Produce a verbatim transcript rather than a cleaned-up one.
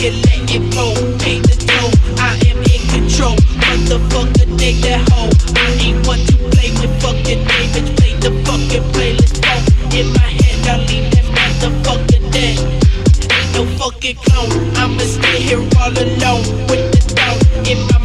it, let it roll. Pay the toll, I am in control. Motherfucker, dig that hoe. I ain't one to play with fucking David. Play the fucking playlist phone. In my head, I leave that motherfucker dead. Ain't no fucking clone. I'ma stay here all alone with the thought in my